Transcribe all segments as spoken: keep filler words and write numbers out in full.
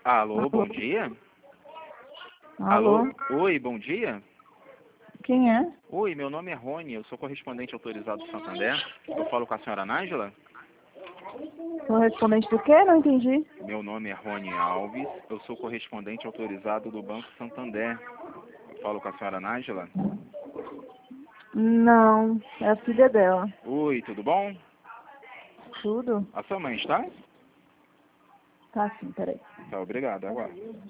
Alô, bom dia? Alô? Oi, bom dia? Quem é? Oi, meu nome é Rony, eu sou correspondente autorizado do Santander. Eu falo com a senhora Nájila? Correspondente do quê? Não entendi. Meu nome é Rony Alves, eu sou correspondente autorizado do Banco Santander. Eu falo com a senhora Nájila? Não, é a filha dela. Oi, tudo bom? Tudo? A sua mãe está? Tá sim, peraí. Tá, obrigado, agora.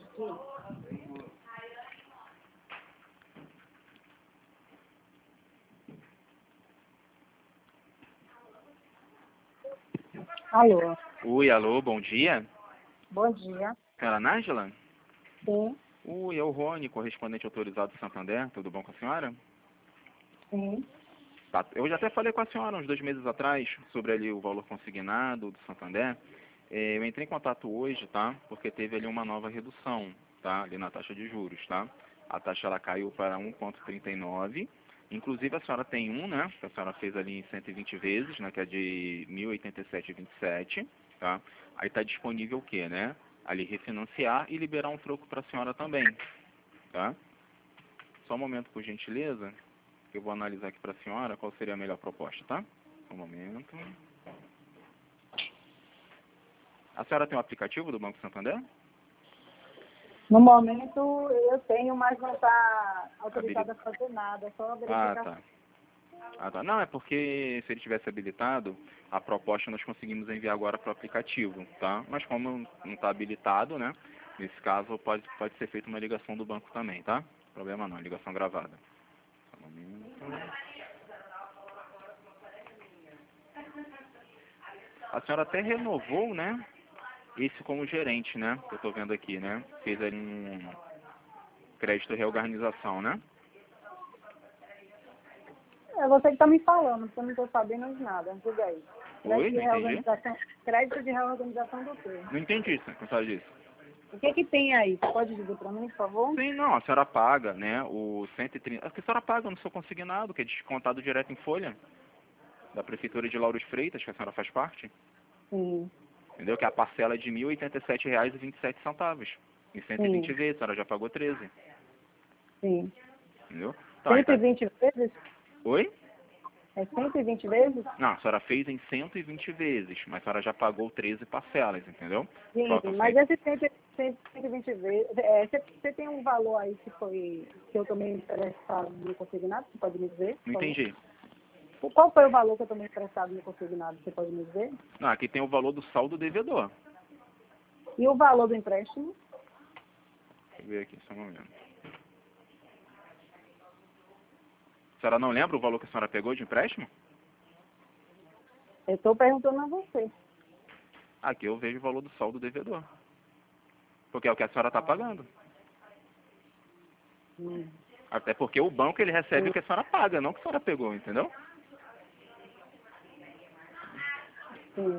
Alô? Oi, alô, bom dia? Bom dia. Senhora Nájila? Sim, Oi, é o Rony, correspondente autorizado do Santander. Tudo bom com a senhora? sim. Tá, eu já até falei com a senhora uns dois meses atrás sobre ali o valor consignado do Santander. É, eu entrei em contato hoje, tá? Porque teve ali uma nova redução, tá? Ali na taxa de juros, tá? A taxa ela caiu para um vírgula trinta e nove. Inclusive a senhora tem um, né? Que a senhora fez ali em cento e vinte vezes, né? Que é de mil e oitenta e sete vírgula vinte e sete, tá? Aí tá disponível o quê, né? Ali refinanciar e liberar um troco para a senhora também, tá? Só um momento, por gentileza. Eu vou analisar aqui para a senhora qual seria a melhor proposta, tá? Só um momento. A senhora tem o aplicativo do Banco Santander? No momento eu tenho, mas não está autorizada a Habilit... fazer nada, é só a Ah, verificação. tá. Ah, tá. Não, é porque se ele tivesse habilitado, a proposta nós conseguimos enviar agora para o aplicativo, tá? Mas como não está habilitado, né? Nesse caso, pode, pode ser feita uma ligação do banco também, tá? Problema não, ligação gravada. Só um momento. A senhora até renovou, né? Esse como gerente, né? Que eu tô vendo aqui, né? Fez ali um crédito e reorganização, né? É você que está me falando, porque eu não estou sabendo de nada. Diga aí. Oi, Crédito de não entendi. reorganização, crédito de reorganização do quê? Não entendi isso, não sabe disso. O que que tem aí? Você pode dizer para mim, por favor? Sim, não, a senhora paga, né? O cento e trinta. A senhora paga no seu consignado, que é descontado direto em folha, da Prefeitura de Lauro de Freitas, que a senhora faz parte. Sim, Entendeu? Que é a parcela de mil e oitenta e sete reais e vinte e sete centavos. Em cento e vinte sim, vezes, a senhora já pagou treze. sim. Entendeu? Então, aí cento e tá. vinte vezes? Oi? É cento e vinte vezes? Não, a senhora fez em cento e vinte vezes, mas a senhora já pagou treze parcelas, entendeu? Faltam Sim, mas cem. esse cento, cento e vinte vezes, é, você, você tem um valor aí que foi, que eu tomei emprestado no consignado, você pode me dizer? Não Por favor? entendi. Qual foi o valor que eu tomei emprestado no consignado, você pode me dizer? Não, aqui tem o valor do saldo devedor. E o valor do empréstimo? Deixa eu ver aqui, só um momento. A senhora não lembra o valor que a senhora pegou de empréstimo? Eu estou perguntando a você. Aqui eu vejo o valor do saldo devedor. Porque é o que a senhora está pagando. Hum. Até porque o banco ele recebe o que a senhora paga, não o que a senhora pegou, entendeu? Sim,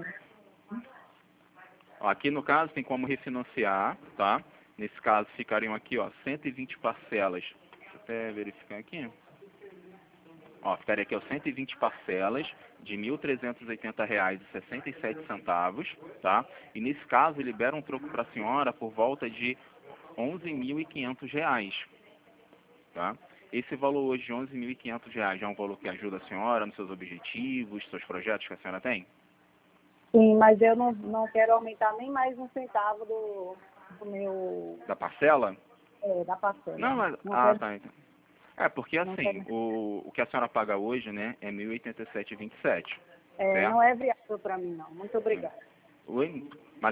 Ó, aqui no caso tem como refinanciar, tá? Nesse caso ficariam aqui, ó, cento e vinte parcelas. Deixa eu até verificar aqui. Ó, ficaria aqui, ó, cento e vinte parcelas de mil trezentos e oitenta reais e sessenta e sete centavos, tá? E nesse caso libera um troco para a senhora por volta de onze mil e quinhentos reais, tá? Esse valor hoje de onze mil e quinhentos reais já é um valor que ajuda a senhora nos seus objetivos, seus projetos que a senhora tem? sim, mas eu não, não quero aumentar nem mais um centavo do, do meu, Da parcela? é, da parcela. Não, mas... Não Ah, quero, tá. Então. É, porque não assim, quero, o, o que a senhora paga hoje, né, é mil e oitenta e sete vírgula vinte e sete, é, não certo? é viável para mim, não. Muito obrigada. Oi?